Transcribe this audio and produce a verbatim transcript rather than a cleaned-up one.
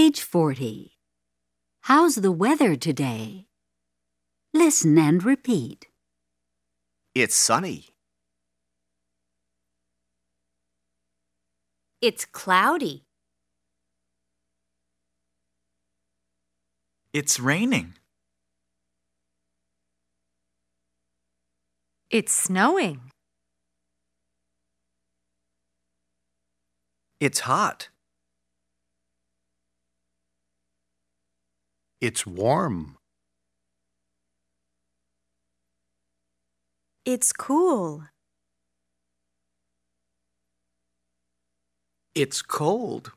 Page forty. How's the weather today? Listen and repeat. It's sunny. It's cloudy. It's raining. It's snowing. It's hot. It's warm. It's cool. It's cold.